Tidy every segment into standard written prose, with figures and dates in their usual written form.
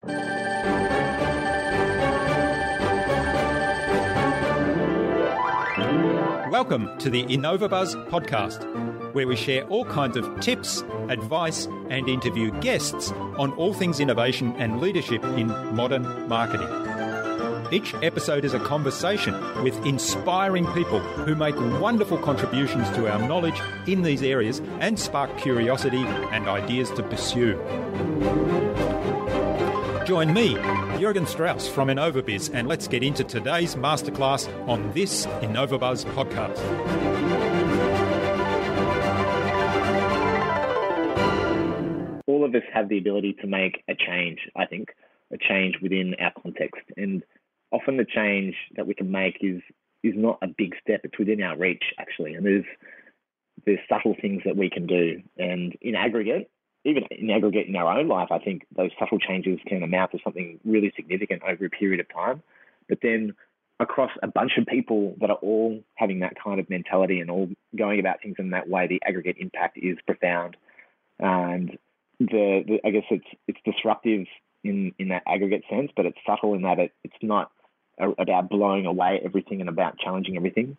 Welcome to the InnovaBuzz podcast, where we share all kinds of tips, advice, and interview guests on all things innovation and leadership in modern marketing. Each episode is a conversation with inspiring people who make wonderful contributions to our knowledge in these areas and spark curiosity and ideas to pursue. Join me, Jürgen Strauss from InnovaBiz, and let's get into today's masterclass on this InnovaBuzz podcast. All of us have the ability to make a change, I think, a change within our context. And often the change that we can make is not a big step. It's within our reach, actually. And there's subtle things that we can do. And in aggregate, even in aggregate in our own life, I think those subtle changes can amount to something really significant over a period of time. But then across a bunch of people that are all having that kind of mentality and all going about things in that way, the aggregate impact is profound. And I guess it's disruptive in that aggregate sense, but it's subtle in that it's not about blowing away everything and about challenging everything.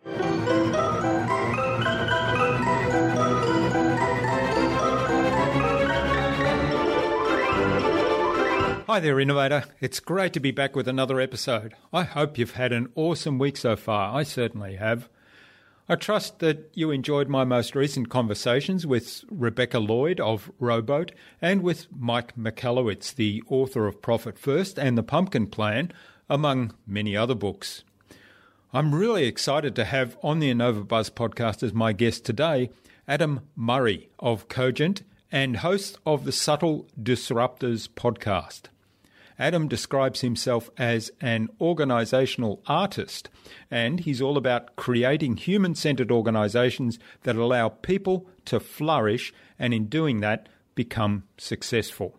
Hi there, Innovator. It's great to be back with another episode. I hope you've had an awesome week so far. I certainly have. I trust that you enjoyed my most recent conversations with Rebecca Lloyd of Rowboat and with Mike Michalowicz, the author of Profit First and The Pumpkin Plan, among many other books. I'm really excited to have on the InnovaBuzz podcast as my guest today, Adam Murray of Cogent and host of the Subtle Disruptors podcast. Adam describes himself as an organisational artist, and he's all about creating human-centred organisations that allow people to flourish and in doing that become successful.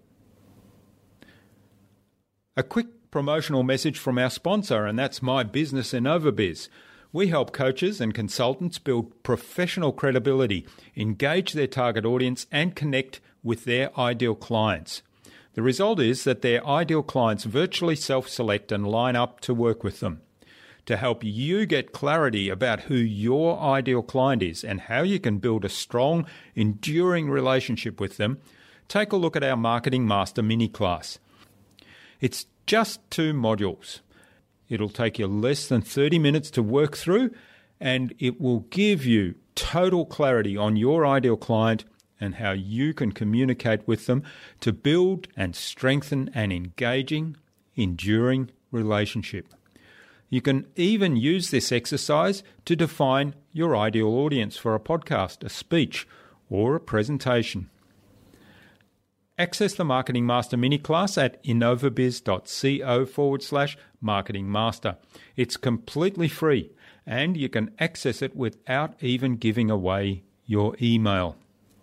A quick promotional message from our sponsor, and that's My Business InnovaBiz. We help coaches and consultants build professional credibility, engage their target audience, and connect with their ideal clients. The result is that their ideal clients virtually self-select and line up to work with them. To help you get clarity about who your ideal client is and how you can build a strong, enduring relationship with them, take a look at our Marketing Master mini class. It's just 2 modules. It'll take you less than 30 minutes to work through, and it will give you total clarity on your ideal client and how you can communicate with them to build and strengthen an engaging, enduring relationship. You can even use this exercise to define your ideal audience for a podcast, a speech, or a presentation. Access the Marketing Master mini class at innovabiz.co/Marketing Master. It's completely free and you can access it without even giving away your email.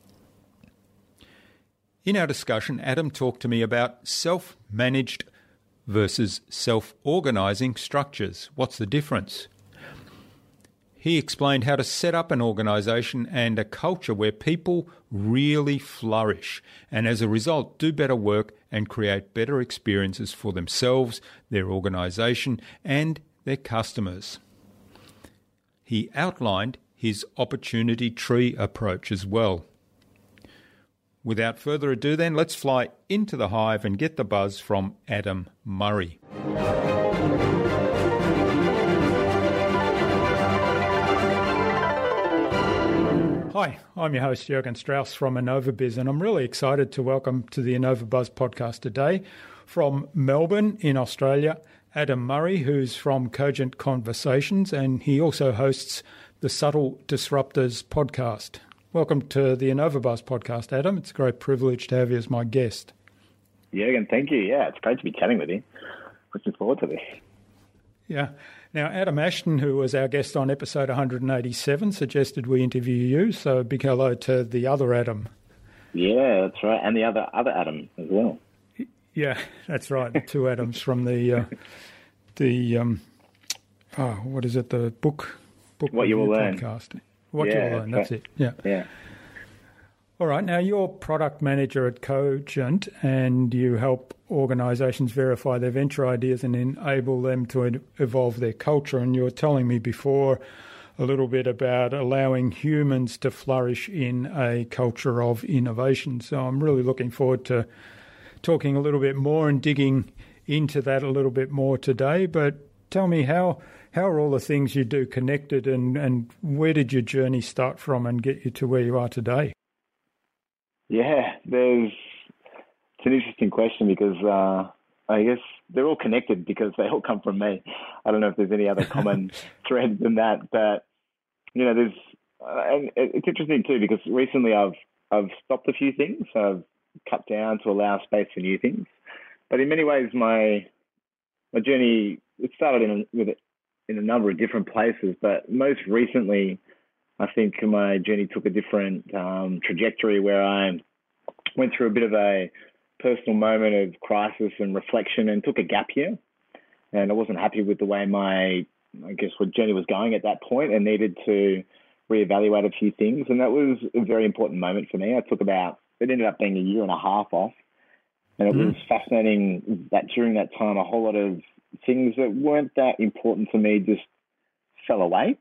In our discussion, Adam talked to me about self-managed versus self-organising structures. What's the difference? He explained how to set up an organisation and a culture where people really flourish and as a result do better work and create better experiences for themselves, their organisation and their customers. He outlined his opportunity tree approach as well. Without further ado then, let's fly into the hive and get the buzz from Adam Murray. Hi, I'm your host Jürgen Strauss from InnovaBiz, and I'm really excited to welcome to the InnovaBuzz podcast today from Melbourne in Australia, Adam Murray, who's from Cogent Conversations, and he also hosts the Subtle Disruptors podcast. Welcome to the InnovaBuzz podcast, Adam. It's a great privilege to have you as my guest. Jürgen, thank you. Yeah, it's great to be chatting with you. Looking forward to this. Yeah. Now, Adam Ashton, who was our guest on episode 187, suggested we interview you, so a big hello to the other Adam. Yeah, that's right, and the other Adam as well. Yeah, that's right, the 2 Adams from the what is it, the book What You Will Learn. Podcast. What You Will Learn, that's it, yeah. Yeah. All right, now you're product manager at Cogent and you help organisations verify their venture ideas and enable them to evolve their culture. And you were telling me before a little bit about allowing humans to flourish in a culture of innovation. So I'm really looking forward to talking a little bit more and digging into that a little bit more today. But tell me, how are all the things you do connected, and where did your journey start from and get you to where you are today? Yeah, it's an interesting question because I guess they're all connected because they all come from me. I don't know if there's any other common thread than that, but there's and it's interesting too because recently I've stopped a few things. I've cut down to allow space for new things, but in many ways my journey it started in a number of different places, but most recently I think my journey took a different trajectory where I went through a bit of a personal moment of crisis and reflection and took a gap year. And I wasn't happy with the way what journey was going at that point and needed to reevaluate a few things. And that was a very important moment for me. It ended up being a year and a half off. And it was fascinating that during that time, a whole lot of things that weren't that important to me just fell away.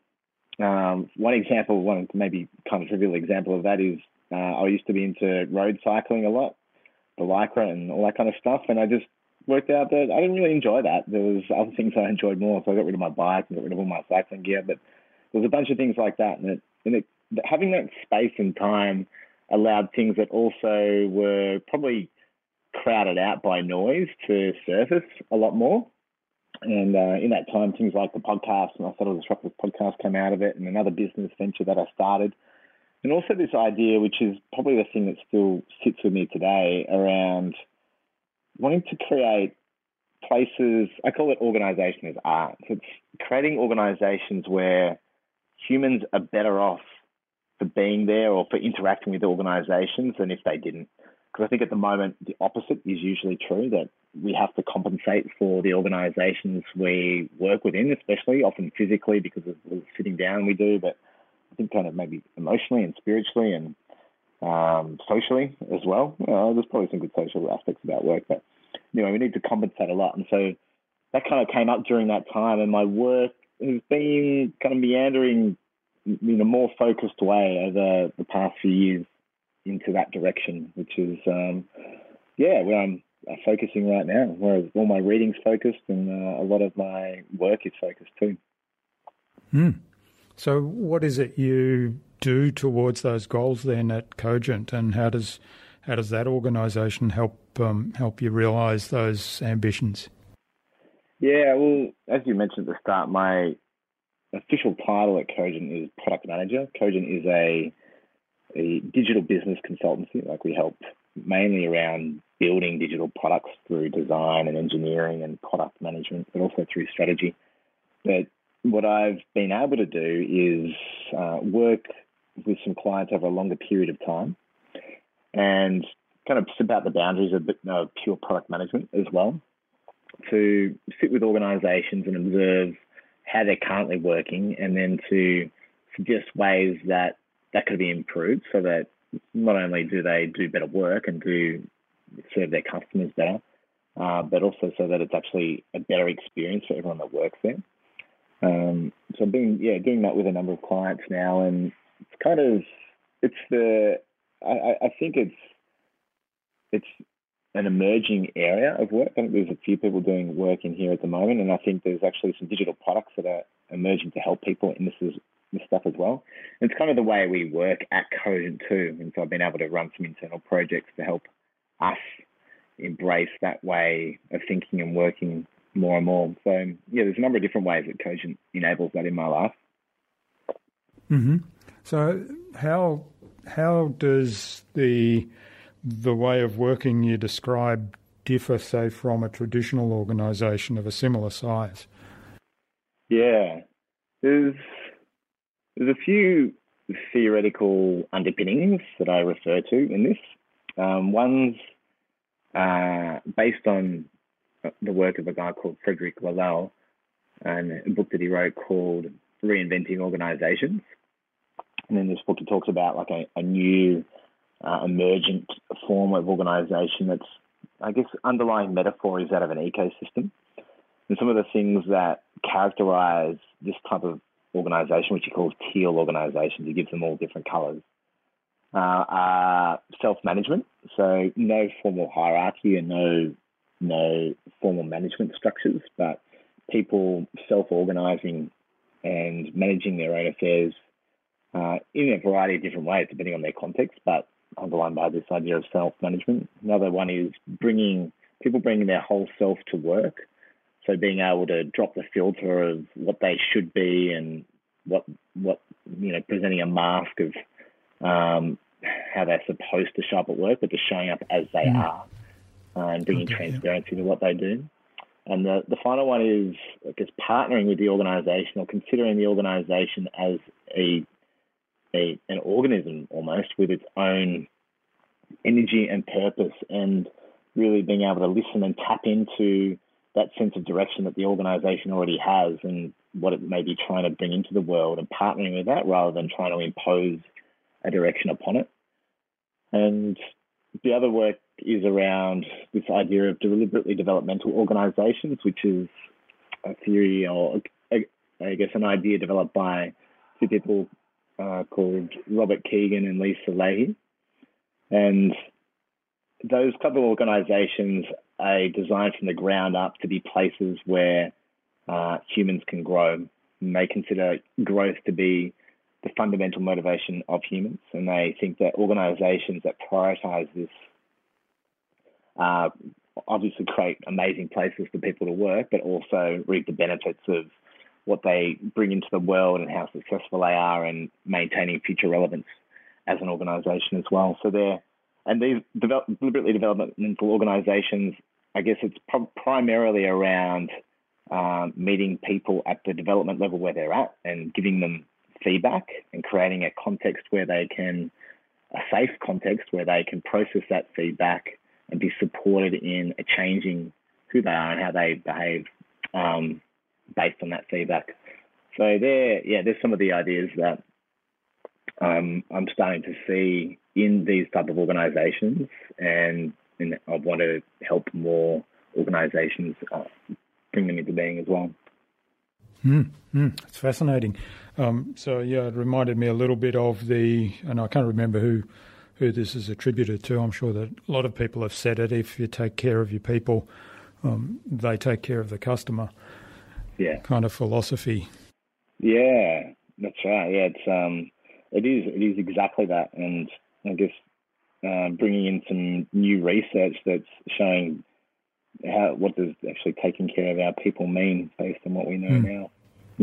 One maybe kind of trivial example of that is I used to be into road cycling a lot, the Lycra and all that kind of stuff, and I just worked out that I didn't really enjoy that. There was other things I enjoyed more, so I got rid of my bike and got rid of all my cycling gear, but there was a bunch of things like that, having that space and time allowed things that also were probably crowded out by noise to surface a lot more. And in that time, things like the podcast, and I thought the Disruptive podcast came out of it, and another business venture that I started. And also this idea, which is probably the thing that still sits with me today, around wanting to create places, I call it organisation as art. So it's creating organisations where humans are better off for being there or for interacting with organisations than if they didn't. Because I think at the moment, the opposite is usually true, that we have to compensate for the organisations we work within, especially often physically because of the sitting down we do, but I think kind of maybe emotionally and spiritually and socially as well. There's probably some good social aspects about work, but we need to compensate a lot. And so that kind of came up during that time, and my work has been kind of meandering in a more focused way over the past few years into that direction, which is where I'm focusing right now, where all my reading's focused and a lot of my work is focused too. So what is it you do towards those goals then at Cogent, and how does that organisation help you realise those ambitions? Yeah, well, as you mentioned at the start, my official title at Cogent is product manager. Cogent is a digital business consultancy. Like, we help mainly around building digital products through design and engineering and product management, but also through strategy. But what I've been able to do is work with some clients over a longer period of time and kind of step out the boundaries of pure product management as well, to sit with organisations and observe how they're currently working, and then to suggest ways that could be improved so that not only do they do better work and do serve their customers better, but also so that it's actually a better experience for everyone that works there. So I've been doing that with a number of clients now, and I think it's an emerging area of work. I think there's a few people doing work in here at the moment, and I think there's actually some digital products that are emerging to help people in this stuff as well. And it's kind of the way we work at Cogent too, and so I've been able to run some internal projects to help us embrace that way of thinking and working more and more. So there's a number of different ways that Cogent enables that in my life. Mm-hmm. So how does the way of working you describe differ, say, from a traditional organisation of a similar size? Yeah, there's a few theoretical underpinnings that I refer to in this. One's based on the work of a guy called Frederick Laloux, and a book that he wrote called Reinventing Organizations. And in this book, he talks about like a new emergent form of organisation that's, I guess, underlying metaphor is that of an ecosystem. And some of the things that characterise this type of organisation, which he calls teal organisations, he gives them all different colours, are self-management. So no formal hierarchy and no formal management structures, but people self-organising and managing their own affairs in a variety of different ways, depending on their context, but underlined by this idea of self-management. Another one is bringing their whole self to work. So being able to drop the filter of what they should be and what presenting a mask of how they're supposed to show up at work, but just showing up as they are and bringing transparency to what they do. And the final one is, I guess, partnering with the organisation or considering the organisation as an organism almost with its own energy and purpose, and really being able to listen and tap into that sense of direction that the organisation already has and what it may be trying to bring into the world, and partnering with that rather than trying to impose a direction upon it. And the other work is around this idea of deliberately developmental organisations, which is a theory, or I guess an idea developed by two people called Robert Keegan and Lisa Leahy. And those type of organisations are designed from the ground up to be places where humans can grow. And they consider growth to be the fundamental motivation of humans, and they think that organisations that prioritise this obviously create amazing places for people to work, but also reap the benefits of what they bring into the world and how successful they are in maintaining future relevance as an organisation as well. So these deliberately developmental organisations, I guess it's primarily around meeting people at the development level where they're at and giving them feedback and creating a context where a safe context where they can process that feedback and be supported in changing who they are and how they behave based on that feedback. So there's some of the ideas that I'm starting to see in these type of organisations, and I want to help more organisations bring them into being as well. It's fascinating. It reminded me a little bit of and I can't remember who this is attributed to. I'm sure that a lot of people have said it. If you take care of your people, they take care of the customer. Yeah. Kind of philosophy. Yeah, that's right. Yeah, it is exactly that, and I guess bringing in some new research that's showing what does actually taking care of our people mean based on what we know now.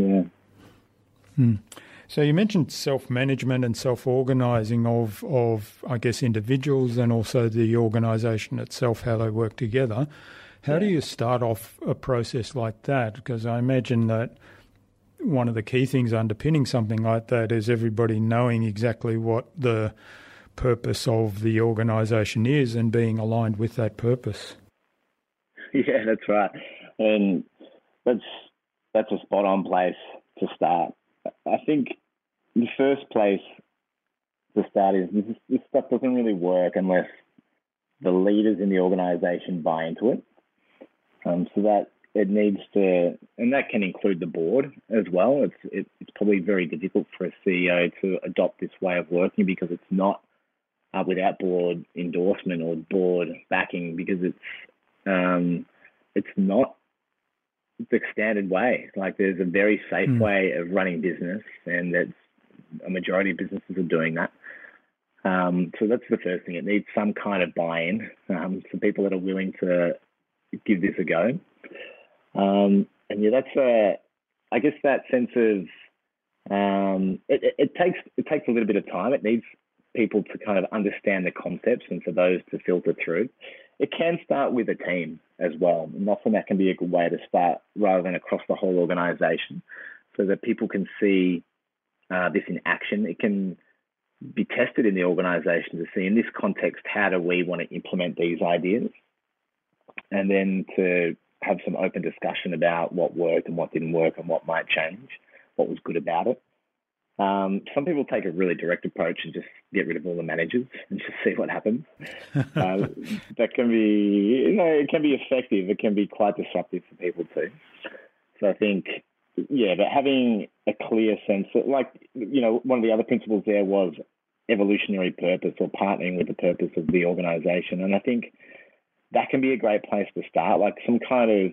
Yeah. So you mentioned self-management and self-organising of I guess individuals and also the organisation itself, how they work together. How do you start off a process like that? Because I imagine that one of the key things underpinning something like that is everybody knowing exactly what the purpose of the organisation is and being aligned with that purpose. Yeah, that's right. And that's a spot-on place to start. I think the first place to start is this stuff doesn't really work unless the leaders in the organisation buy into it. So that it needs to, and that can include the board as well. It's probably very difficult for a CEO to adopt this way of working because it's not without board endorsement or board backing, because it's not the standard way. Like, there's a very safe way of running business, and that's a majority of businesses are doing that. So that's the first thing. It needs some kind of buy-in, for people that are willing to give this a go. And that's I guess that sense of it takes a little bit of time. It needs people to kind of understand the concepts and for those to filter through. It can start with a team as well, and often that can be a good way to start rather than across the whole organisation, so that people can see this in action. It can be tested in the organisation to see, in this context, how do we want to implement these ideas, and then to have some open discussion about what worked and what didn't work and what might change, what was good about it. Some people take a really direct approach and just get rid of all the managers and just see what happens. That can be, it can be effective. It can be quite disruptive for people too. So I think, yeah, but having a clear sense, one of the other principles there was evolutionary purpose, or partnering with the purpose of the organization. And I think that can be a great place to start, like some kind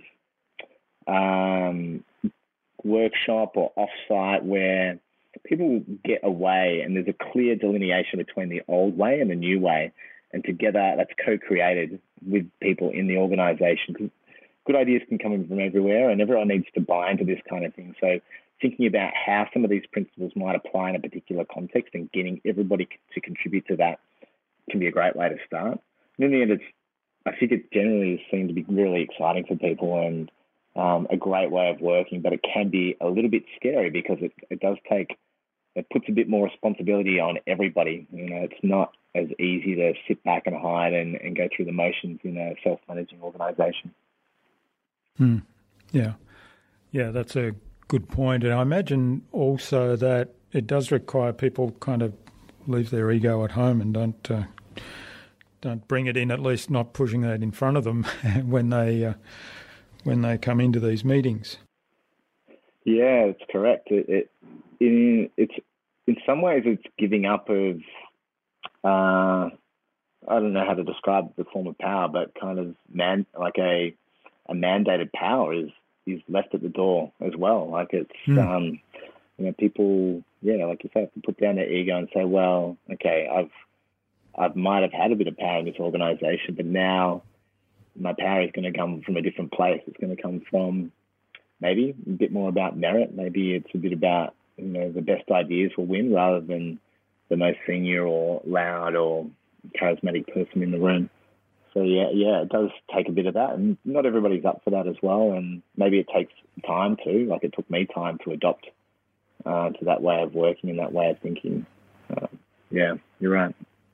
of workshop or offsite where people get away and there's a clear delineation between the old way and the new way. And together that's co-created with people in the organization. 'Cause good ideas can come in from everywhere and everyone needs to buy into this kind of thing. So thinking about how some of these principles might apply in a particular context and getting everybody to contribute to that can be a great way to start. And in the end, I think it generally seemed to be really exciting for people and a great way of working, but it can be a little bit scary because it puts a bit more responsibility on everybody. It's not as easy to sit back and hide and go through the motions in a self-managing organisation. Yeah, that's a good point. And I imagine also that it does require people kind of leave their ego at home and don't bring it in, at least not pushing that in front of them when they come into these meetings. Yeah, it's correct. It's in some ways it's giving up of I don't know how to describe the form of power, but kind of a mandated power is left at the door as well. Like it's people, like you say, have to put down their ego and say, well, okay, I might have had a bit of power in this organisation, but now my power is going to come from a different place. It's going to come from maybe a bit more about merit. Maybe it's a bit about, the best ideas will win rather than the most senior or loud or charismatic person in the room. So yeah, it does take a bit of that, and not everybody's up for that as well. And maybe it takes time too. Like it took me time to adopt to that way of working and that way of thinking. Yeah, you're right.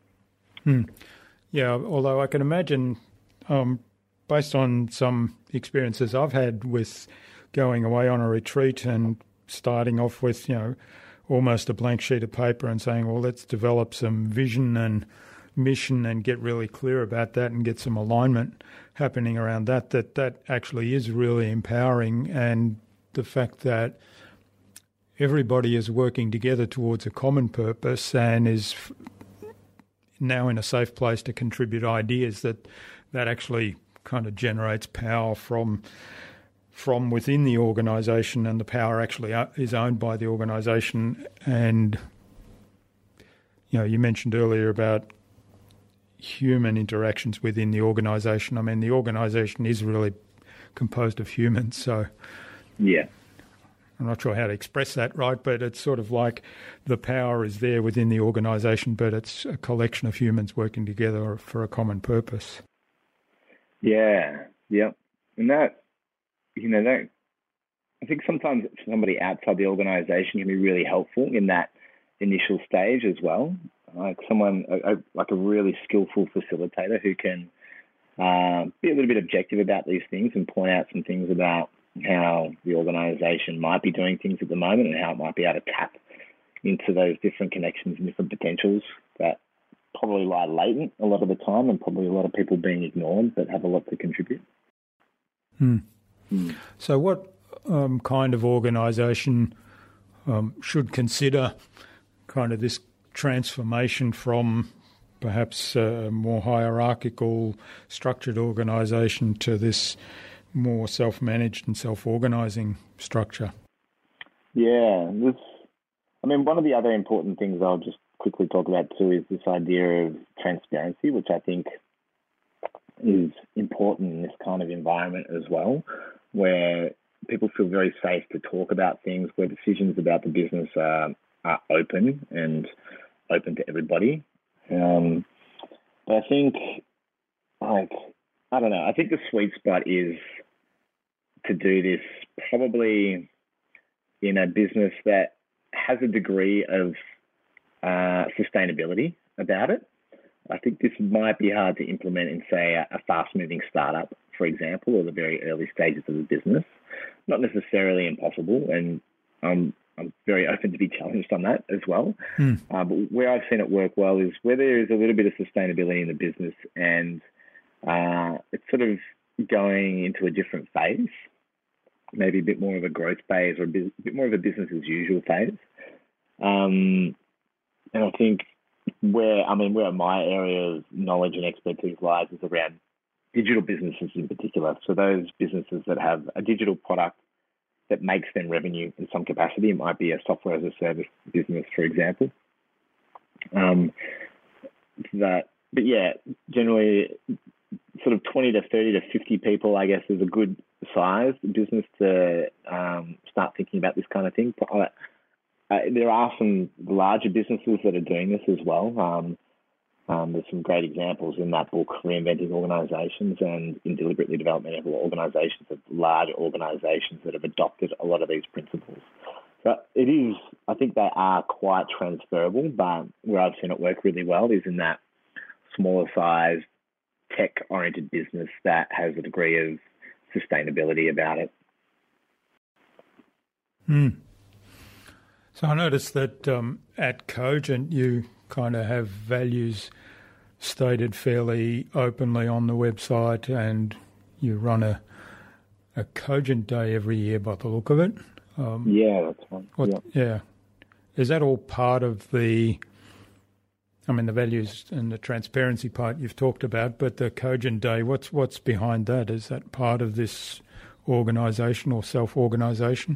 Yeah, although I can imagine, based on some experiences I've had with going away on a retreat and starting off with, almost a blank sheet of paper and saying, well, let's develop some vision and mission and get really clear about that and get some alignment happening around that actually is really empowering. And the fact that everybody is working together towards a common purpose and is now in a safe place to contribute ideas, that actually kind of generates power from within the organisation, and the power actually is owned by the organisation. And you mentioned earlier about human interactions within the organisation. I mean, the organisation is really composed of humans, so yeah, I'm not sure how to express that right, but it's sort of like the power is there within the organisation, but it's a collection of humans working together for a common purpose. Yeah, and that I think sometimes somebody outside the organisation can be really helpful in that initial stage as well. Like someone, like a really skillful facilitator who can be a little bit objective about these things and point out some things about how the organisation might be doing things at the moment and how it might be able to tap into those different connections and different potentials that probably lie latent a lot of the time, and probably a lot of people being ignored but have a lot to contribute. So what kind of organisation should consider kind of this transformation from perhaps a more hierarchical, structured organisation to this more self-managed and self-organising structure? Yeah, one of the other important things I'll just quickly talk about too is this idea of transparency, which I think is important in this kind of environment as well, where people feel very safe to talk about things, where decisions about the business are open and open to everybody. But I think, I think the sweet spot is to do this probably in a business that has a degree of sustainability about it. I think this might be hard to implement in, say, a fast-moving startup, for example, or the very early stages of the business. Not necessarily impossible, and I'm I'm very open to be challenged on that as well. But where I've seen it work well is where there is a little bit of sustainability in the business and it's sort of going into a different phase, maybe a bit more of a growth phase or a bit more of a business as usual phase. And I think where my area of knowledge and expertise lies is around digital businesses in particular. So those businesses that have a digital product that makes them revenue in some capacity. It might be a software as a service business, for example. But yeah, generally sort of 20 to 30 to 50 people, I guess, is a good size business to start thinking about this kind of thing. There are some larger businesses that are doing this as well. There's some great examples in that book, Reinventing Organisations, and in Deliberately Developmental Organisations, of large organisations that have adopted a lot of these principles. But I think they are quite transferable, but where I've seen it work really well is in that smaller size, tech-oriented business that has a degree of sustainability about it. So I noticed that at Cogent you kind of have values stated fairly openly on the website, and you run a Cogent Day every year by the look of it. Yeah, that's right. Yeah. Is that all part of the values and the transparency part you've talked about, but the Cogent Day, what's behind that? Is that part of this organisation or self-organisation?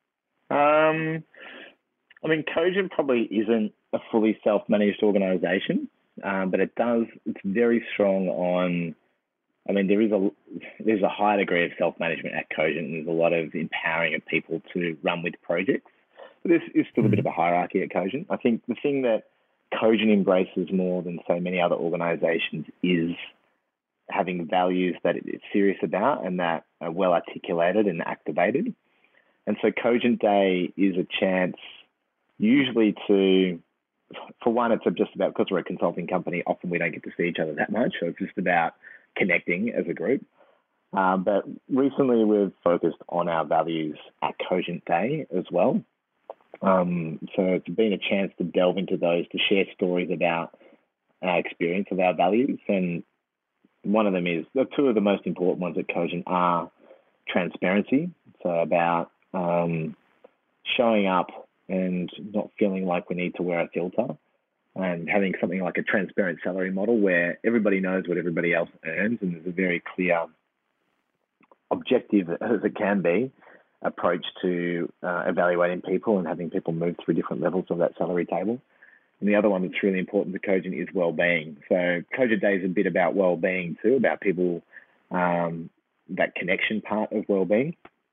Cogent probably isn't a fully self-managed organisation, but it's very strong on, there's a high degree of self-management at Cogent, and there's a lot of empowering of people to run with projects. But there's still a bit of a hierarchy at Cogent. I think the thing that Cogent embraces more than so many other organisations is having values that it's serious about and that are well articulated and activated. And so Cogent Day is a chance usually for one, it's just about, because we're a consulting company, often we don't get to see each other that much. So it's just about connecting as a group. But recently we've focused on our values at Cogent Day as well. So it's been a chance to delve into those, to share stories about our experience of our values. And one of them is, the two of the most important ones at Cogent are transparency. So about showing up and not feeling like we need to wear a filter, and having something like a transparent salary model where everybody knows what everybody else earns, and there's a very clear, objective as it can be, approach to evaluating people and having people move through different levels of that salary table. And the other one that's really important to Cogent is well-being. So Cogent Day is a bit about well-being too, about people, that connection part of well-being.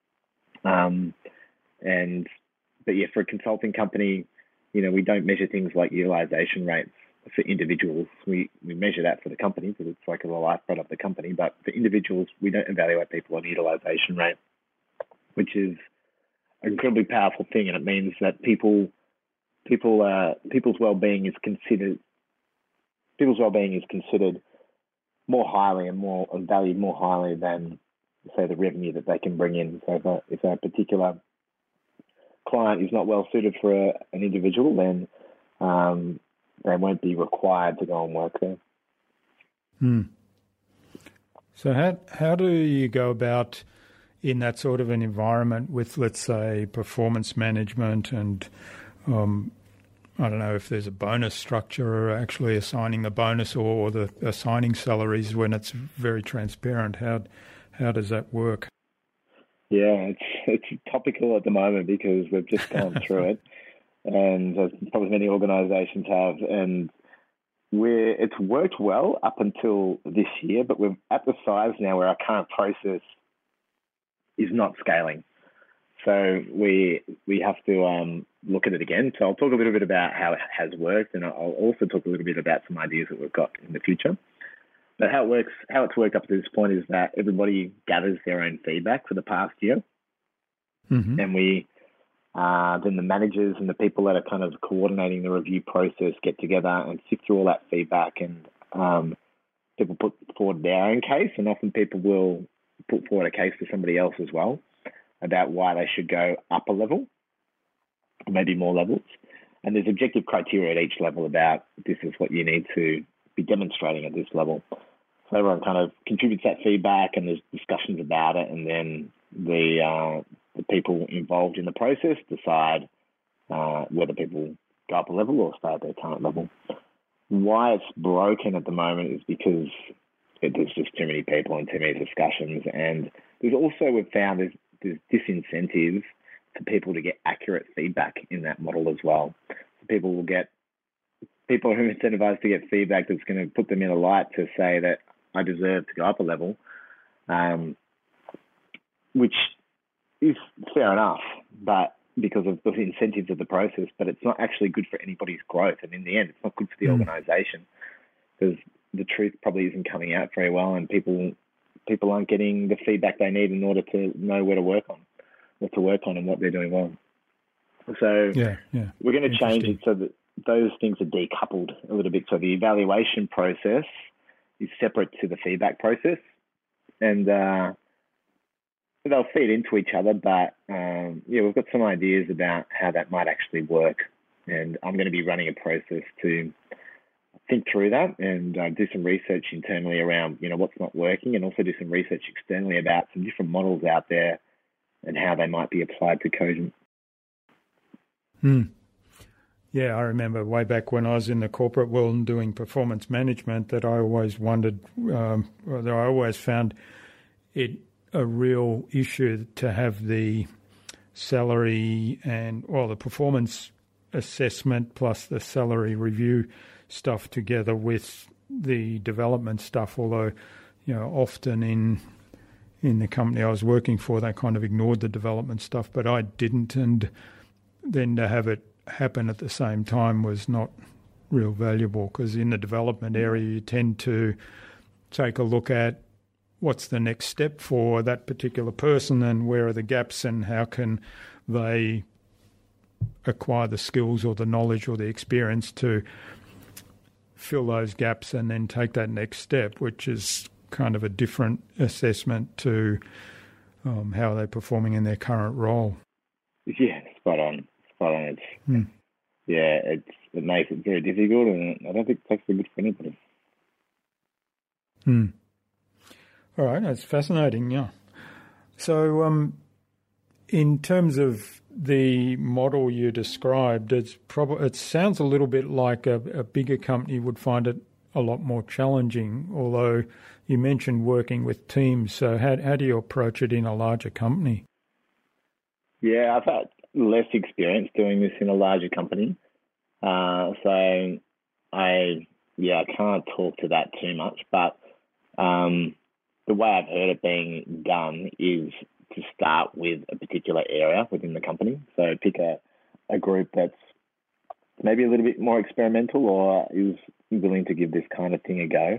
But yeah, for a consulting company, we don't measure things like utilization rates for individuals. We measure that for the company because it's like a lifeblood of the company. But for individuals, we don't evaluate people on utilization rate, which is an incredibly powerful thing. And it means that people's well-being is considered more highly and valued more highly than, say, the revenue that they can bring in. So if a particular client is not well suited for an individual, then they won't be required to go and work there. So how do you go about in that sort of an environment with, let's say, performance management and I don't know if there's a bonus structure or actually assigning the bonus or the assigning salaries when it's very transparent? How does that work? Yeah, it's topical at the moment because we've just gone through it, and as probably many organisations have, and it's worked well up until this year, but we're at the size now where our current process is not scaling. So we have to look at it again. So I'll talk a little bit about how it has worked, and I'll also talk a little bit about some ideas that we've got in the future. But how it's worked up to this point is that everybody gathers their own feedback for the past year. And then the managers and the people that are kind of coordinating the review process get together and sift through all that feedback, and people put forward their own case, and often people will put forward a case for somebody else as well about why they should go up a level. maybe more levels. And there's objective criteria at each level about this is what you need to be demonstrating at this level. So everyone kind of contributes that feedback, and there's discussions about it, and then the people involved in the process decide whether people go up a level or stay at their current level. Why it's broken at the moment is because there's just too many people and too many discussions, and there's also, we've found there's disincentive for people to get accurate feedback in that model as well. So people who are incentivized to get feedback that's going to put them in a light to say that I deserve to go up a level, which is fair enough, but because of the incentives of the process, but it's not actually good for anybody's growth. And in the end, it's not good for the organization, because the truth probably isn't coming out very well, and people aren't getting the feedback they need in order to know where to work on, what to work on, and what they're doing well. So we're going to change it so that those things are decoupled a little bit. So the evaluation process is separate to the feedback process, and they'll feed into each other. But we've got some ideas about how that might actually work, and I'm going to be running a process to think through that and do some research internally around what's not working, and also do some research externally about some different models out there and how they might be applied to Cogent. Yeah, I remember way back when I was in the corporate world and doing performance management that I always wondered, I always found it a real issue to have the salary and, the performance assessment plus the salary review stuff together with the development stuff, although, often in the company I was working for, they kind of ignored the development stuff, but I didn't, and then to have it happen at the same time was not real valuable, because in the development area you tend to take a look at what's the next step for that particular person and where are the gaps and how can they acquire the skills or the knowledge or the experience to fill those gaps and then take that next step, which is kind of a different assessment to how they're performing in their current role. Yeah, spot on. It makes it very difficult, and I don't think it's actually good for anybody. All right, that's fascinating, yeah. So in terms of the model you described, it sounds a little bit like a bigger company would find it a lot more challenging, although you mentioned working with teams. So how do you approach it in a larger company? Yeah, I've had less experience doing this in a larger company. So I can't talk to that too much, but the way I've heard it being done is to start with a particular area within the company. So pick a group that's maybe a little bit more experimental or is willing to give this kind of thing a go.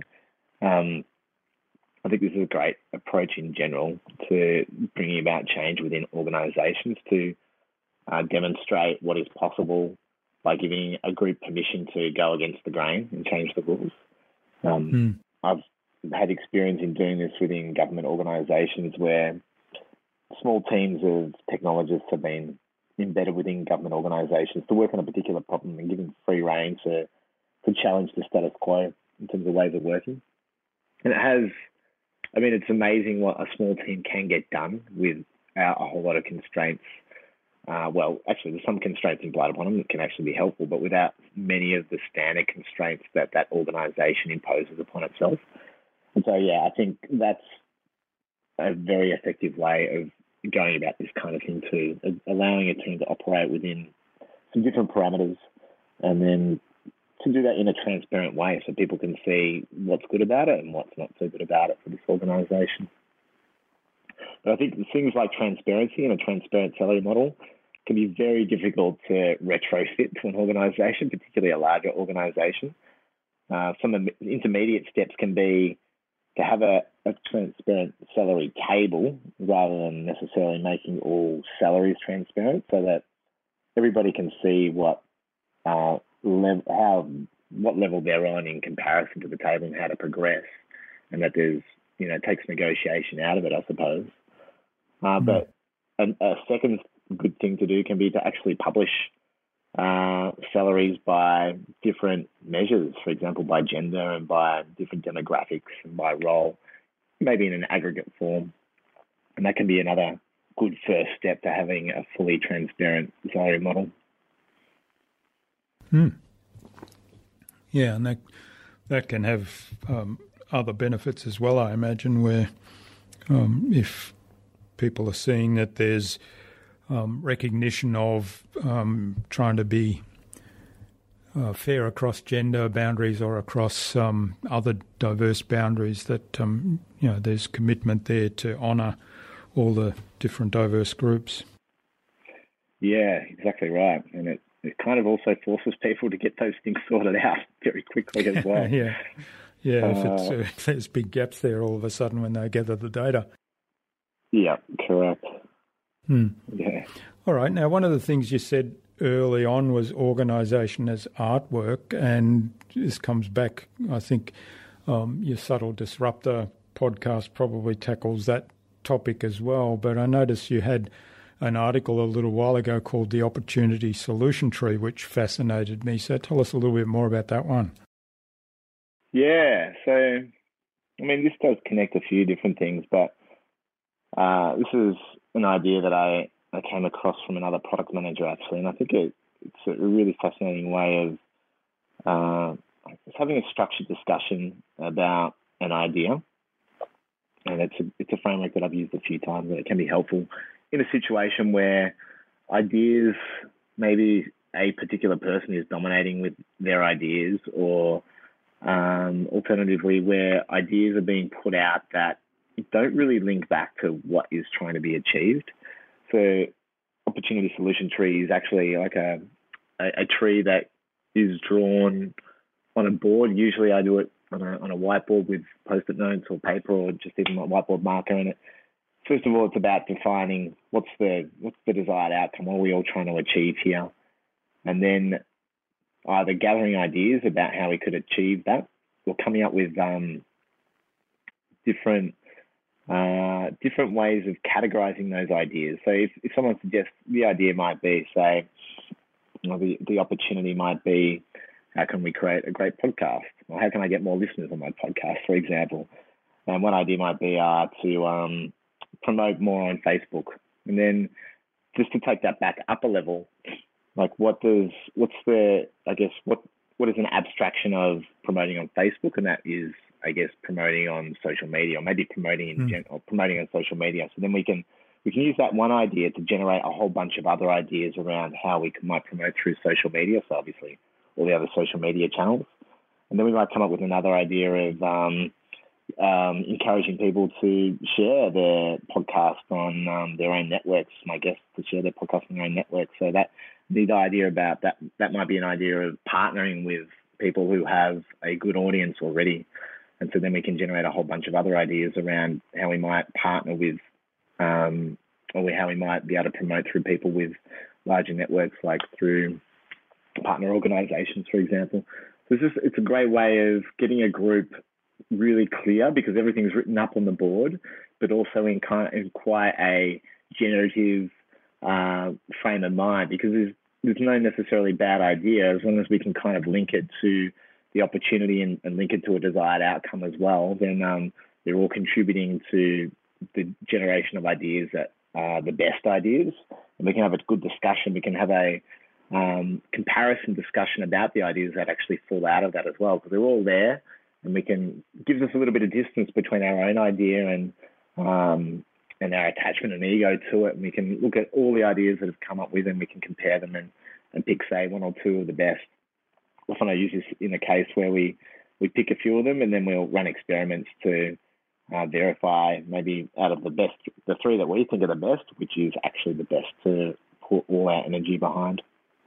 I think this is a great approach in general to bringing about change within organisations, to demonstrate what is possible by giving a group permission to go against the grain and change the rules. I've had experience in doing this within government organisations where small teams of technologists have been embedded within government organisations to work on a particular problem and given free rein to challenge the status quo in terms of ways of working. And it's amazing what a small team can get done with a whole lot of constraints. There's some constraints implied upon them that can actually be helpful, but without many of the standard constraints that organisation imposes upon itself. And so, I think that's a very effective way of going about this kind of thing too, allowing a team to operate within some different parameters and then to do that in a transparent way so people can see what's good about it and what's not so good about it for this organisation. But I think things like transparency and a transparent salary model can be very difficult to retrofit to an organisation, particularly a larger organisation. Some of the intermediate steps can be to have a transparent salary table rather than necessarily making all salaries transparent, so that everybody can see what level they're on in comparison to the table and how to progress, and that there's takes negotiation out of it, I suppose. But a second good thing to do can be to actually publish salaries by different measures, for example, by gender and by different demographics and by role, maybe in an aggregate form. And that can be another good first step to having a fully transparent salary model. Yeah, and that can have other benefits as well, I imagine, where if people are seeing that there's recognition of trying to be fair across gender boundaries or across other diverse boundaries, that there's commitment there to honour all the different diverse groups. Yeah, exactly right. And it kind of also forces people to get those things sorted out very quickly as well. If there's big gaps there all of a sudden when they gather the data. Yeah, correct. Yeah. All right. Now, one of the things you said early on was organisation as artwork, and this comes back, I think, your Subtle Disruptor podcast probably tackles that topic as well. But I noticed you had an article a little while ago called The Opportunity Solution Tree, which fascinated me. So tell us a little bit more about that one. Yeah. So, I mean, this does connect a few different things, but this is an idea that I came across from another product manager, actually, and I think it's a really fascinating way of having a structured discussion about an idea. And it's a framework that I've used a few times, and it can be helpful in a situation where ideas, maybe a particular person is dominating with their ideas, or alternatively, where ideas are being put out that don't really link back to what is trying to be achieved. So Opportunity Solution Tree is actually like a tree that is drawn on a board. Usually I do it on a whiteboard with Post-it notes or paper, or just even a whiteboard marker in it. First of all, it's about defining what's the desired outcome. What are we all trying to achieve here? And then either gathering ideas about how we could achieve that, or coming up with different ways of categorizing those ideas. So if someone suggests the idea might be, say, the opportunity might be, how can we create a great podcast? Or how can I get more listeners on my podcast, for example? One idea might be to promote more on Facebook. And then just to take that back up a level, like what is an abstraction of promoting on Facebook? And that is, I guess, promoting on social media, or maybe promoting in general, promoting on social media. So then we can use that one idea to generate a whole bunch of other ideas around how we might promote through social media. So obviously all the other social media channels. And then we might come up with another idea of encouraging people to share their podcast on their own networks. My guests to share their podcast on their own network. So that the idea about that might be an idea of partnering with people who have a good audience already. And so then we can generate a whole bunch of other ideas around how we might partner with, or how we might be able to promote through people with larger networks, like through partner organizations, for example. So it's a great way of getting a group really clear, because everything's written up on the board, but also in quite a generative frame of mind, because there's no necessarily bad idea, as long as we can kind of link it to the opportunity and link it to a desired outcome as well. Then they're all contributing to the generation of ideas that are the best ideas, and we can have a good discussion. We can have a comparison discussion about the ideas that actually fall out of that as well, because they're all there, and gives us a little bit of distance between our own idea and our attachment and ego to it. And we can look at all the ideas that have come up with, and we can compare them and pick, say, one or two of the best. Often I use this in a case where we pick a few of them, and then we'll run experiments to verify maybe out of the three that we think are the best, which is actually the best to put all our energy behind.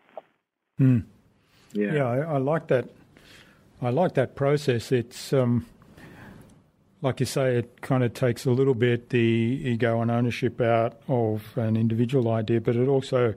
Yeah, I like that. I like that process. It's like you say, it kind of takes a little bit the ego and ownership out of an individual idea, but it also,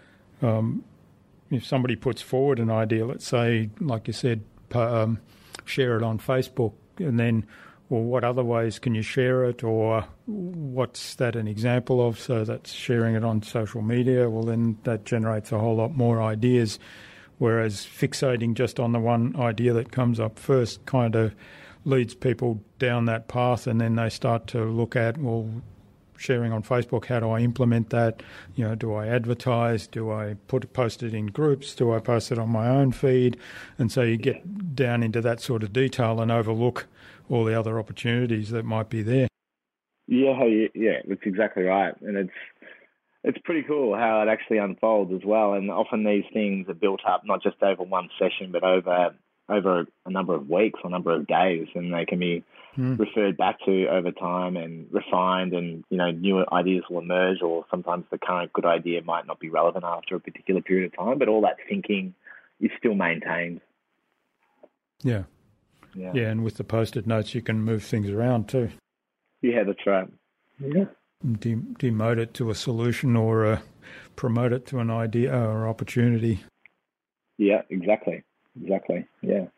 if somebody puts forward an idea, let's say, like you said, share it on Facebook, and then Or what other ways can you share it, or what's that an example of? So that's sharing it on social media. Well, then that generates a whole lot more ideas, whereas fixating just on the one idea that comes up first kind of leads people down that path, and then they start to look at, well, sharing on Facebook, how do I implement that? Do I advertise? Do I post it in groups? Do I post it on my own feed? And so you get down into that sort of detail and overlook all the other opportunities that might be there. Yeah, that's exactly right. And it's pretty cool how it actually unfolds as well. And often these things are built up not just over one session, but over a number of weeks or a number of days, and they can be referred back to over time and refined, and newer ideas will emerge, or sometimes the current good idea might not be relevant after a particular period of time, but all that thinking is still maintained. Yeah, and with the post-it notes you can move things around too. Yeah, that's right. Yeah. Demote it to a solution, or promote it to an idea or opportunity. Yeah, exactly. Yeah.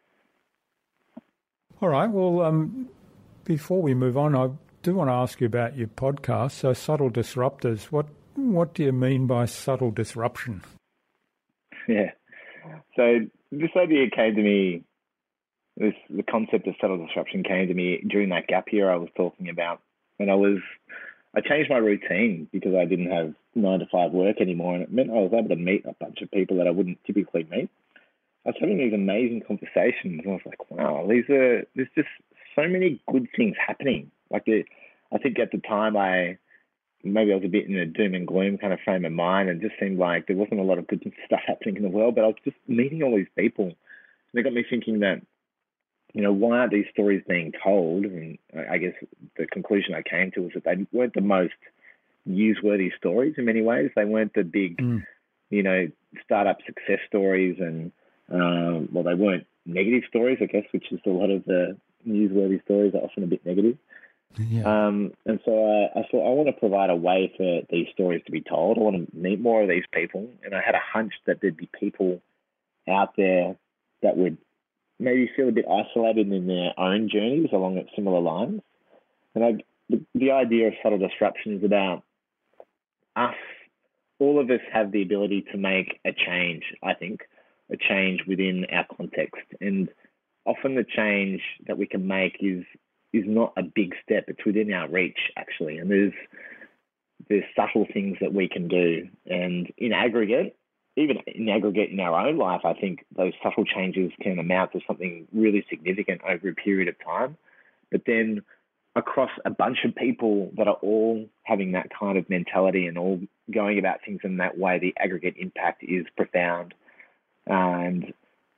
All right. Well, before we move on, I do want to ask you about your podcast. So, Subtle Disruptors. What do you mean by subtle disruption? Yeah. So this idea came to me. The concept of subtle disruption came to me during that gap year I was talking about, and I changed my routine because I didn't have 9 to 5 work anymore, and it meant I was able to meet a bunch of people that I wouldn't typically meet. I was having these amazing conversations, and I was like, wow, there's just so many good things happening. I think at the time maybe I was a bit in a doom and gloom kind of frame of mind, and it just seemed like there wasn't a lot of good stuff happening in the world, but I was just meeting all these people. And it got me thinking that, why aren't these stories being told? And I guess the conclusion I came to was that they weren't the most newsworthy stories in many ways. They weren't the big, startup success stories, and they weren't negative stories, I guess, which is a lot of the newsworthy stories are often a bit negative. Yeah. And so I thought I want to provide a way for these stories to be told. I want to meet more of these people, and I had a hunch that there'd be people out there that would maybe feel a bit isolated in their own journeys along similar lines. And the idea of subtle disruption is about us. All of us have the ability to make a change, I think, a change within our context. And often the change that we can make is not a big step. It's within our reach, actually. And there's subtle things that we can do. And in aggregate in our own life, I think those subtle changes can amount to something really significant over a period of time. But then across a bunch of people that are all having that kind of mentality and all going about things in that way, the aggregate impact is profound. And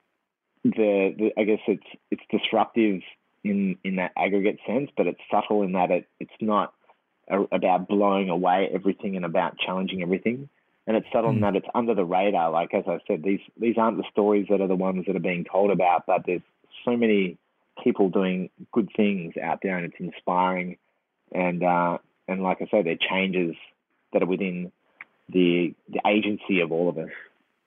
I guess it's disruptive in that aggregate sense, but it's subtle in that it's not about blowing away everything and about challenging everything. And it's subtle in that it's under the radar. Like, as I said, these aren't the stories that are the ones that are being told about, but there's so many people doing good things out there, and it's inspiring. And like I said, they're changes that are within the agency of all of us.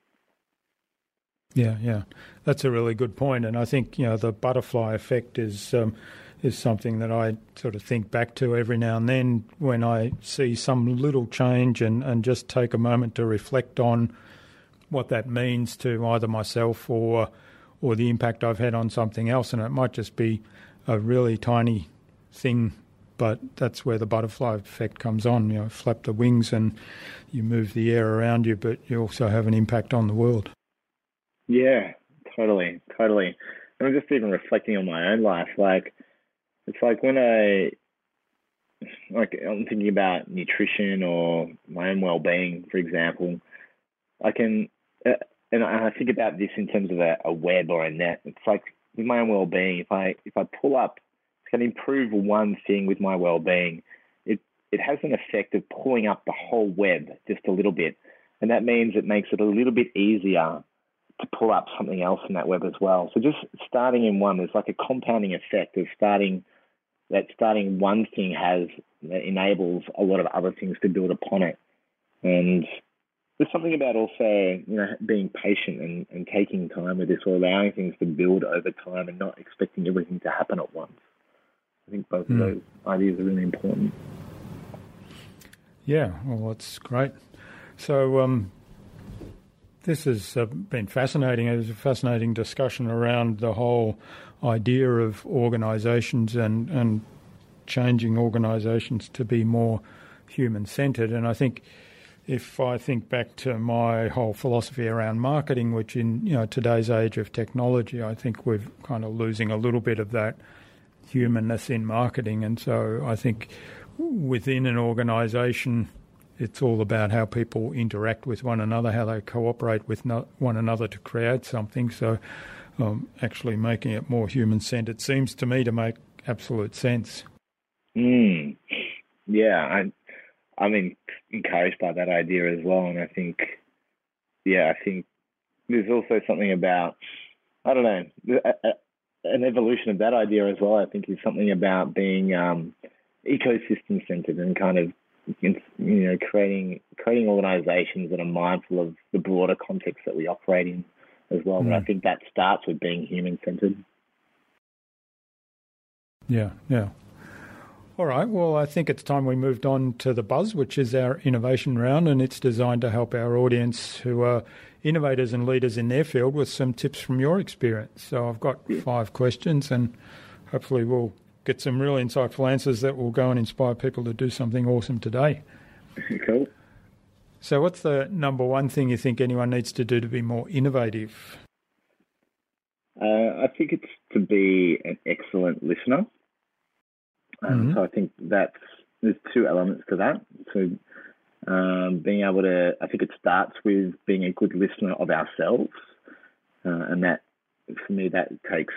Yeah, that's a really good point. And I think the butterfly effect is something that I sort of think back to every now and then when I see some little change, and just take a moment to reflect on what that means to either myself or the impact I've had on something else. And it might just be a really tiny thing, but that's where the butterfly effect comes on. Flap the wings and you move the air around you, but you also have an impact on the world. Yeah, totally. And I'm just even reflecting on my own life. It's like when I'm thinking about nutrition or my own well-being, for example, I can, and I think about this in terms of a web or a net. It's like with my own well-being, if I pull up, if I can improve one thing with my well-being, it has an effect of pulling up the whole web just a little bit. And that means it makes it a little bit easier to pull up something else in that web as well. So just starting in one, there's like a compounding effect of starting one thing that enables a lot of other things to build upon it. And there's something about also, being patient and taking time with this, or allowing things to build over time and not expecting everything to happen at once. I think both of those ideas are really important. Yeah, well, that's great. So this has been fascinating. It was a fascinating discussion around the whole idea of organisations and changing organisations to be more human-centred. And I think if I think back to my whole philosophy around marketing, which in today's age of technology, I think we're kind of losing a little bit of that humanness in marketing. And so I think within an organisation, it's all about how people interact with one another, how they cooperate with one another to create something. So actually making it more human-centred seems to me to make absolute sense. Yeah, I'm encouraged by that idea as well. And I think there's also something about, I don't know, an evolution of that idea as well. I think is something about being ecosystem-centred and kind of, creating organisations that are mindful of the broader context that we operate in as well. But I think that starts with being human-centred. Yeah. All right, well, I think it's time we moved on to the Buzz, which is our innovation round, and it's designed to help our audience who are innovators and leaders in their field with some tips from your experience. So I've got 5 questions, and hopefully we'll get some real insightful answers that will go and inspire people to do something awesome today. Cool. So what's the number one thing you think anyone needs to do to be more innovative? I think it's to be an excellent listener. So I think there's 2 elements to that. So being able to, I think it starts with being a good listener of ourselves. And that, for me, that takes,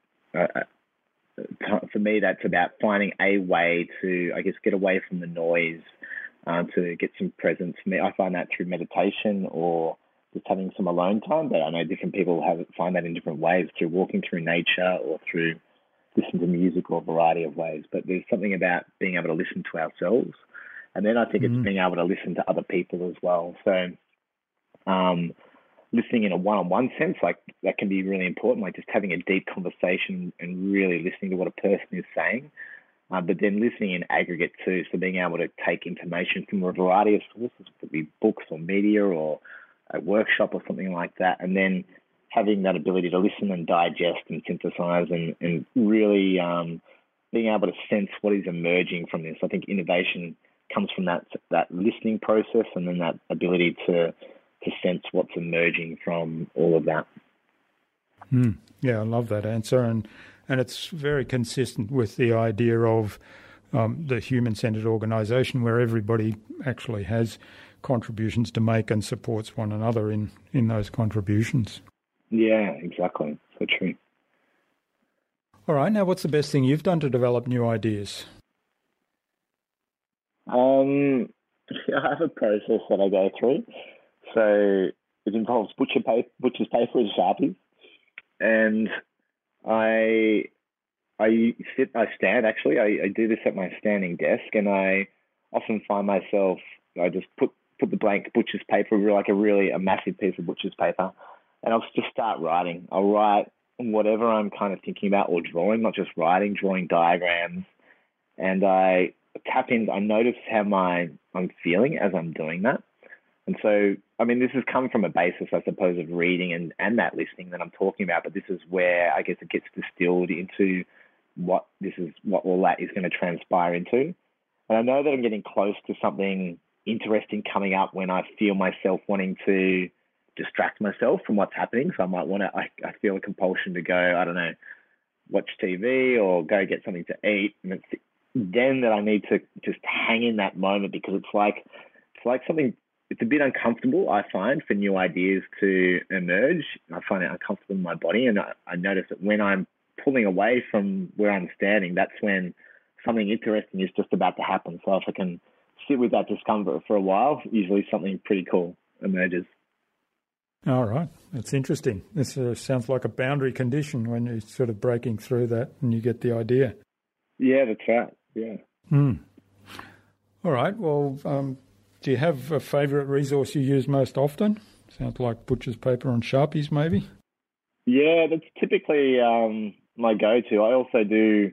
for me, that's about finding a way to, I guess, get away from the noise, to get some presence. For me, I find that through meditation or just having some alone time, but I know different people find that in different ways, through walking through nature or through listen to music or a variety of ways. But there's something about being able to listen to ourselves. And then I think it's being able to listen to other people as well. So listening in a one-on-one sense, like that can be really important, like just having a deep conversation and really listening to what a person is saying. But then listening in aggregate too, so being able to take information from a variety of sources, it could be books or media or a workshop or something like that, and then having that ability to listen and digest and synthesize and really being able to sense what is emerging from this. I think innovation comes from that listening process and then that ability to sense what's emerging from all of that. Yeah, I love that answer. And it's very consistent with the idea of the human-centered organisation where everybody actually has contributions to make and supports one another in those contributions. Yeah, exactly. So true. All right. Now, what's the best thing you've done to develop new ideas? I have a process that I go through. So it involves butcher's paper and Sharpies. And I stand, actually. I do this at my standing desk, and I often find myself, I just put the blank butcher's paper, like a massive piece of butcher's paper, and I'll just start writing. I'll write whatever I'm kind of thinking about or drawing, not just writing, drawing diagrams. And I tap in, I notice how I'm feeling as I'm doing that. And so, this has come from a basis, I suppose, of reading and that listening that I'm talking about, but this is where I guess it gets distilled into what all that is going to transpire into. And I know that I'm getting close to something interesting coming up when I feel myself wanting to distract myself from what's happening. So I might want to, I feel a compulsion to go, I don't know, watch TV or go get something to eat. And it's then that I need to just hang in that moment, because it's like something, it's a bit uncomfortable, I find, for new ideas to emerge. I find it uncomfortable in my body. And I notice that when I'm pulling away from where I'm standing, that's when something interesting is just about to happen. So if I can sit with that discomfort for a while, usually something pretty cool emerges. All right. That's interesting. This sounds like a boundary condition when you're sort of breaking through that and you get the idea. Yeah, that's right. Yeah. All right. Well, do you have a favourite resource you use most often? Sounds like butcher's paper and Sharpies, maybe? Yeah, that's typically my go-to. I also do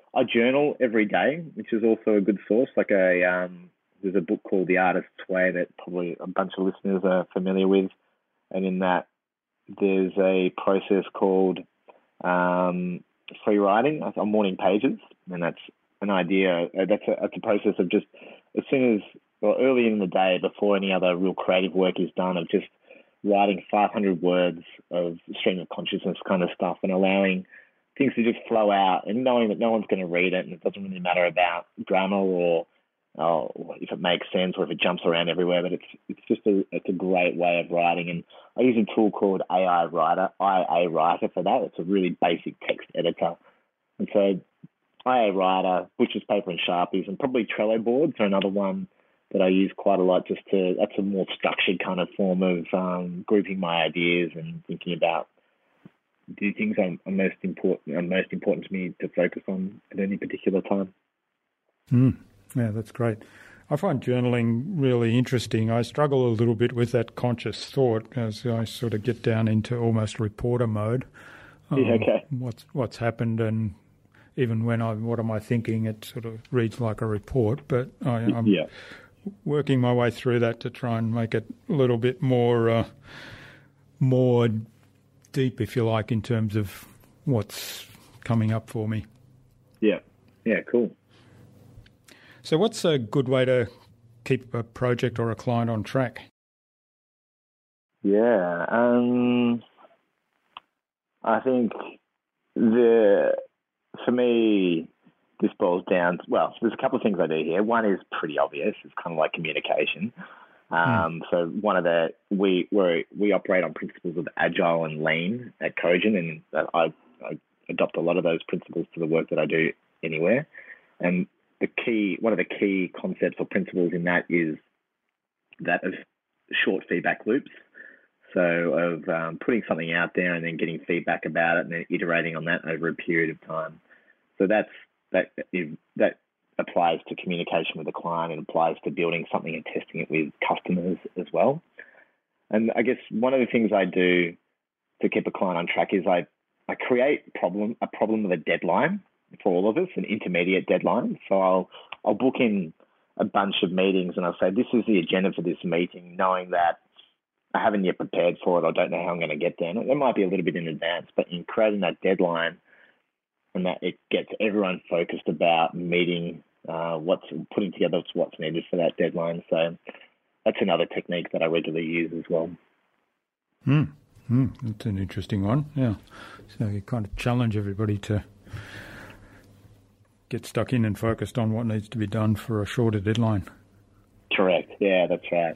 I journal every day, which is also a good source. Like there's a book called The Artist's Way that probably a bunch of listeners are familiar with, and in that there's a process called free writing on morning pages, and that's an idea. That's a process of just as soon as or early in the day, before any other real creative work is done, of just writing 500 words of stream of consciousness kind of stuff, and allowing things to just flow out, and knowing that no one's going to read it, and it doesn't really matter about grammar or if it makes sense or if it jumps around everywhere. But it's a great way of writing, and I use a tool called IA Writer for that. It's a really basic text editor, and so IA Writer, Butcher's Paper and Sharpies, and probably Trello boards are another one that I use quite a lot. That's a more structured kind of form of grouping my ideas and thinking about the things are most important to me to focus on at any particular time. Yeah, that's great. I find journaling really interesting. I struggle a little bit with that conscious thought as I sort of get down into almost reporter mode. Okay. What's happened, and even when what am I thinking, it sort of reads like a report. But I'm working my way through that to try and make it a little bit more deep, if you like, in terms of what's coming up for me. Yeah, cool. So what's a good way to keep a project or a client on track? Yeah, I think for me, this boils down. Well, there's a couple of things I do here. One is pretty obvious. It's kind of like communication. So one of we operate on principles of agile and lean at Cogent, and I adopt a lot of those principles to the work that I do anywhere. And one of the key concepts or principles in that is that of short feedback loops. So of putting something out there and then getting feedback about it and then iterating on that over a period of time. So that applies to communication with the client and applies to building something and testing it with customers as well. And I guess one of the things I do to keep a client on track is I create a problem of a deadline for all of us, an intermediate deadline. So I'll book in a bunch of meetings and I'll say, this is the agenda for this meeting, knowing that I haven't yet prepared for it. I don't know how I'm going to get there. And it might be a little bit in advance, but in creating that deadline and that it gets everyone focused about meeting putting together what's needed for that deadline. So that's another technique that I regularly use as well. That's an interesting one. Yeah. So you kind of challenge everybody to get stuck in and focused on what needs to be done for a shorter deadline. Correct. Yeah, that's right.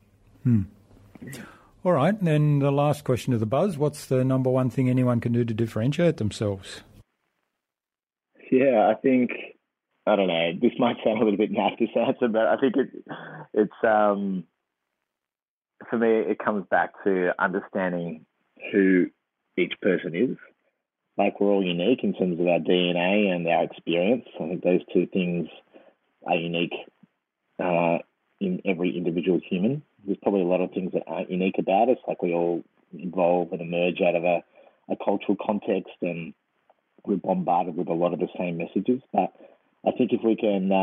All right. And then the last question of the buzz, what's the number one thing anyone can do to differentiate themselves? Yeah, I think, I don't know, this might sound a little bit naff, this answer, but I think it's for me, it comes back to understanding who each person is. Like, we're all unique in terms of our DNA and our experience. I think those two things are unique in every individual human. There's probably a lot of things that aren't unique about us, like we all evolve and emerge out of a cultural context, and we're bombarded with a lot of the same messages. But I think if we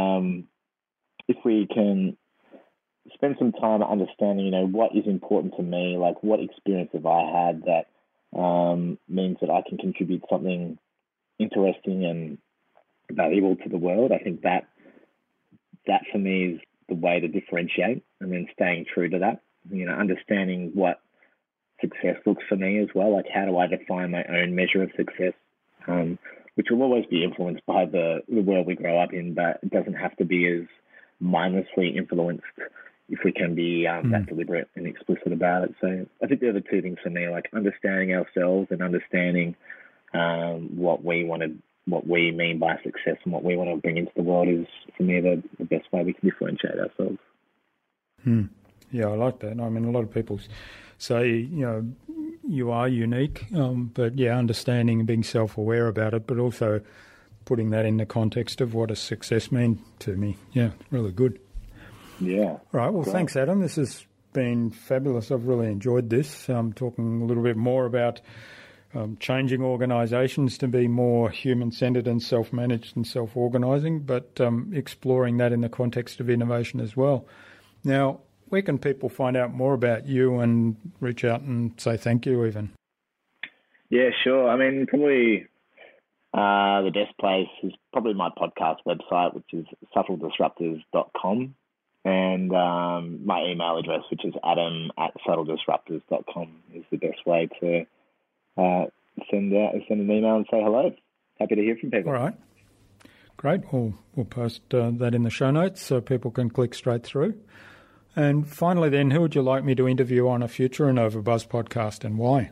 can spend some time understanding, what is important to me, like what experience have I had that means that I can contribute something interesting and valuable to the world. I think that for me is the way to differentiate, and then staying true to that, understanding what success looks for me as well. Like, how do I define my own measure of success, which will always be influenced by the world we grow up in, but it doesn't have to be as mindlessly influenced if we can be that deliberate and explicit about it. So I think the other two things for me, like understanding ourselves and understanding what we mean by success and what we want to bring into the world, is for me the best way we can differentiate ourselves. Yeah, I like that. I mean, a lot of people say, you are unique, but understanding and being self-aware about it, but also putting that in the context of what does success mean to me. Yeah, really good. Yeah. All right. Well, Thanks, Adam. This has been fabulous. I've really enjoyed this. Talking a little bit more about changing organisations to be more human-centred and self-managed and self-organising, but exploring that in the context of innovation as well. Now, where can people find out more about you and reach out and say thank you even? Yeah, sure. I mean, probably the best place is probably my podcast website, which is subtledisruptors.com, and my email address, which is adam@subtledisruptors.com, is the best way to send an email and say hello. Happy to hear from people. All right. Great. We'll post that in the show notes so people can click straight through. And finally then, who would you like me to interview on a future InnovaBuzz podcast and why?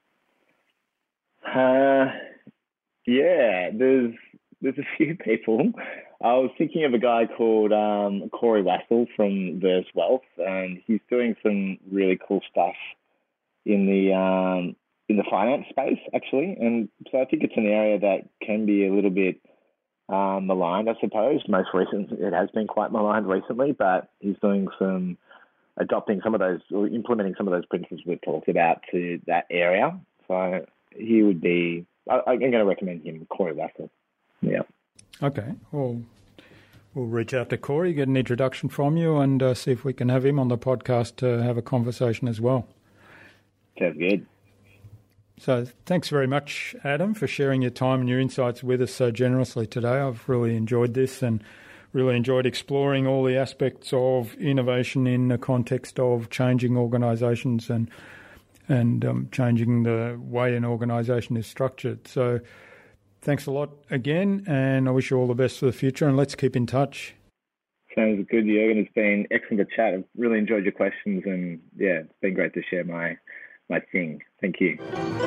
Yeah, there's a few people. I was thinking of a guy called Corey Wassel from Verse Wealth, and he's doing some really cool stuff in the finance space, actually. And so I think it's an area that can be a little bit maligned, I suppose. Most recently, it has been quite maligned recently, but he's doing adopting some of those, or implementing some of those principles we've talked about to that area. So he would be, I'm going to recommend him, Corey Wassel. Yeah. Okay. Well, we'll reach out to Corey, get an introduction from you, and see if we can have him on the podcast to have a conversation as well. Sounds good. So thanks very much, Adam, for sharing your time and your insights with us so generously today. I've really enjoyed this and really enjoyed exploring all the aspects of innovation in the context of changing organisations and changing the way an organisation is structured. So thanks a lot again, and I wish you all the best for the future, and let's keep in touch. Sounds good, Jürgen. It's been excellent to chat. I've really enjoyed your questions, and yeah, it's been great to share my thing. Thank you.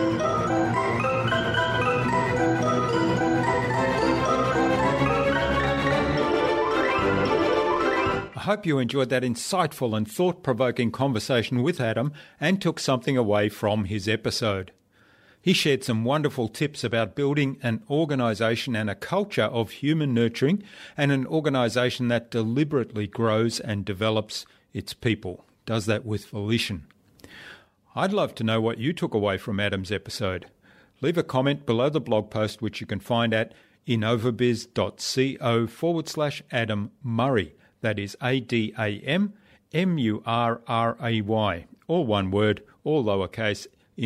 I hope you enjoyed that insightful and thought-provoking conversation with Adam and took something away from his episode. He shared some wonderful tips about building an organisation and a culture of human nurturing and an organisation that deliberately grows and develops its people, does that with volition. I'd love to know what you took away from Adam's episode. Leave a comment below the blog post, which you can find at innovabiz.co/Adam Murray. That is ADAMMURRAY, all one word, all lowercase,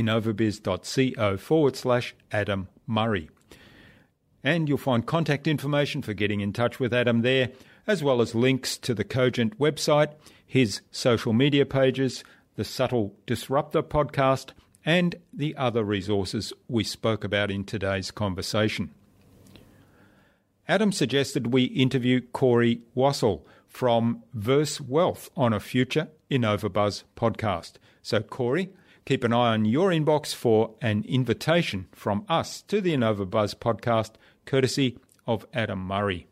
innovabiz.co/Adam Murray. And you'll find contact information for getting in touch with Adam there, as well as links to the Cogent website, his social media pages, the Subtle Disruptor podcast, and the other resources we spoke about in today's conversation. Adam suggested we interview Corey Wassel from Verse Wealth on a future InnovaBuzz podcast. So, Corey, keep an eye on your inbox for an invitation from us to the InnovaBuzz podcast, courtesy of Adam Murray.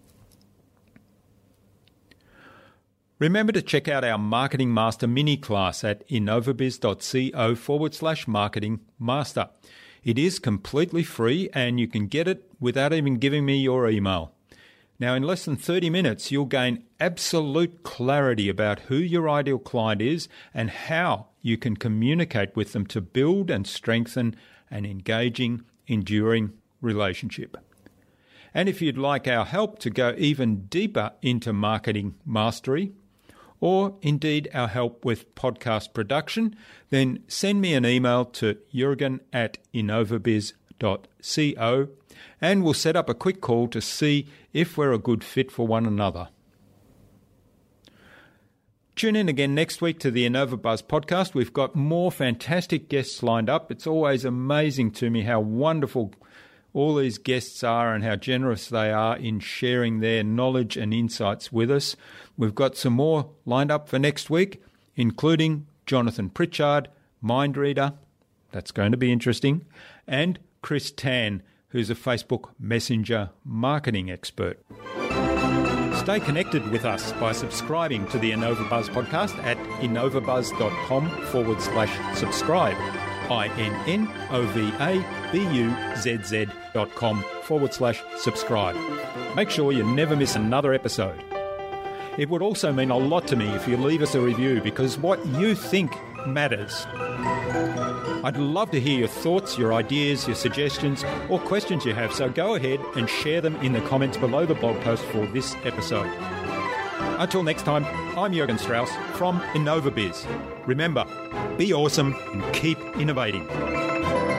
Remember to check out our Marketing Master mini class at innovabiz.co/Marketing Master. It is completely free and you can get it without even giving me your email. Now, in less than 30 minutes, you'll gain absolute clarity about who your ideal client is and how you can communicate with them to build and strengthen an engaging, enduring relationship. And if you'd like our help to go even deeper into marketing mastery, or indeed our help with podcast production, then send me an email to jurgen@innovabiz.co and we'll set up a quick call to see if we're a good fit for one another. Tune in again next week to the InnovaBuzz podcast. We've got more fantastic guests lined up. It's always amazing to me how wonderful all these guests are and how generous they are in sharing their knowledge and insights with us. We've got some more lined up for next week, including Jonathan Pritchard, Mindreader, that's going to be interesting, and Chris Tan, who's a Facebook Messenger marketing expert. Stay connected with us by subscribing to the InnovaBuzz podcast at innovabuzz.com/subscribe. innovabuzz.com/subscribe. Make sure you never miss another episode. It would also mean a lot to me if you leave us a review, because what you think matters. I'd love to hear your thoughts, your ideas, your suggestions, or questions you have, so go ahead and share them in the comments below the blog post for this episode. Until next time, I'm Jürgen Strauss from InnovaBiz. Remember, be awesome and keep innovating.